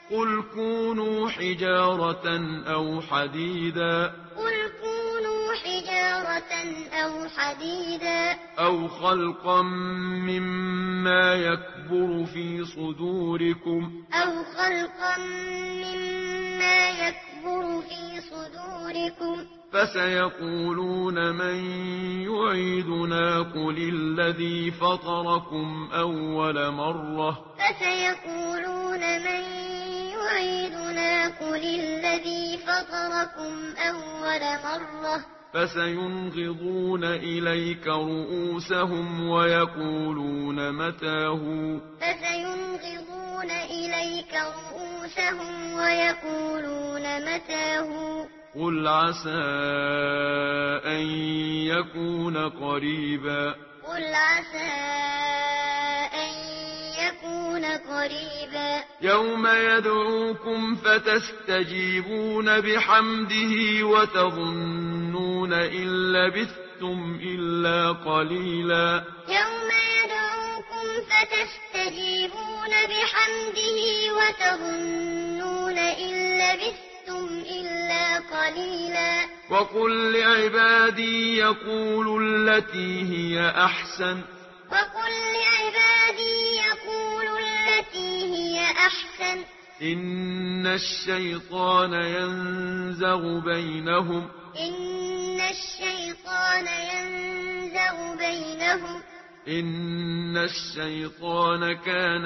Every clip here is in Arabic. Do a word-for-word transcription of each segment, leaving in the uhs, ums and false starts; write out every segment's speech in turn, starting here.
قل كونوا حجارة أو حديدا قل كونوا حجارة أو حديدا أو خلقا مما يكبر في صدوركم أو خلقا مما يكبر في صدوركم فسيقولون من يعيدنا قل الذي فطركم أول مرة فسيقولون من يعيدنا قل الذي فطركم أول مرة فسينغضون إليك رؤوسهم ويقولون متاه فسينغضون إليك رؤوسهم ويقولون متاه قل عسى أن يكون قريبا قل عسى أن يكون قريبا يوم يدعوكم فتستجيبون بحمده وتظنون إن لبثتم إلا قليلا يوم يدعوكم فتستجيبون بحمده وتظنون إن لبثتم إلا قليلا وقل لعبادي يقولوا التي هي أحسن وقل لعبادي يقولوا التي هي أحسن إن الشيطان ينزغ بينهم إن الشيطان ينزغ بينهم إن الشيطان كان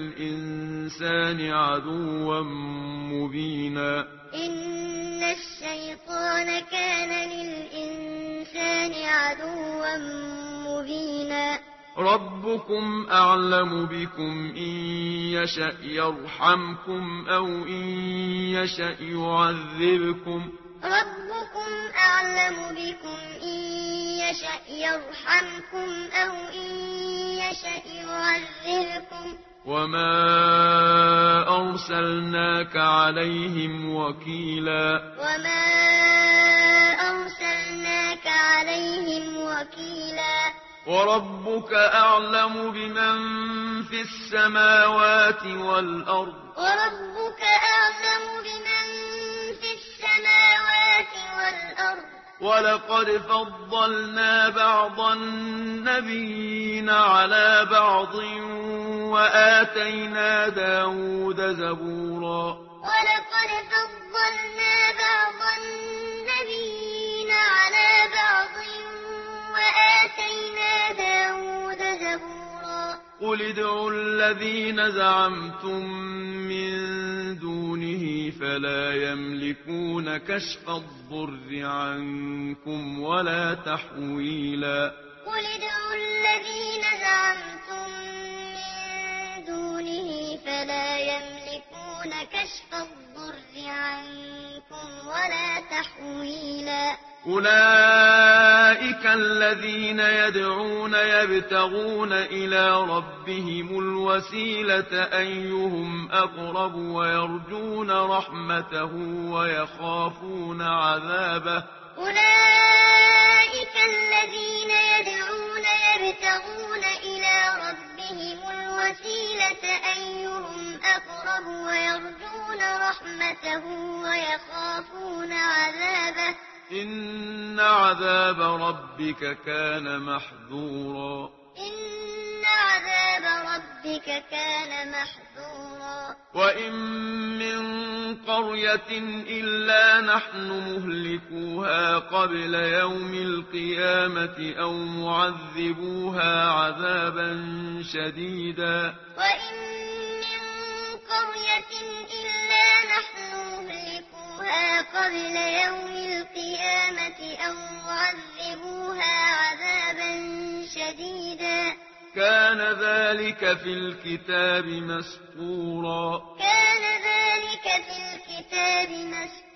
للإنسان عدوا مبينا إن الشيطان كان للإنسان عدوا مبينا ربكم أعلم بكم إن يشأ يرحمكم أو إن يشأ يعذبكم ربكم أعلم بكم إن يشأ يرحمكم أو إن يشأ يعذبكم وما أرسلناك عليهم وكيلا وما أرسلناك عليهم وكيلا وربك أعلم بمن في السماوات والأرض وربك أعلم بمن في السماوات والأرض ولقد فضلنا بعض النبيين على بعض وآتينا داود زبورا ولقد فضلنا بعض النبيين على بعض وآتينا داود زبورا قل ادعوا الذين زعمتم من دونه فلا يملكون كشف الضر عنكم ولا تحويلا قل ادعوا الذين زعمتم من دونه فلا يملكون كشف الضر عنكم ولا تحويلا أولئك الذين يدعون يبتغون إلى ربهم الوسيلة أيهم أقرب ويرجون رحمته ويخافون عذابه أولئك الذين يدعون يبتغون إلى ربهم الوسيلة أيهم أقرب ويرجون رحمته ويخافون عذابه إن عذاب ربك كان محذورا إن عذاب ربك كان محذورا وإن من قرية إلا نحن مهلكوها قبل يوم القيامة أو معذبوها عذابا شديدا وإن من قرية إلا نحن مهلكوها قبل يوم القيامة أو معذبوها عذابا شديدا كان ذلك في الكتاب مسطورا كان ذلك في الكتاب مسطورا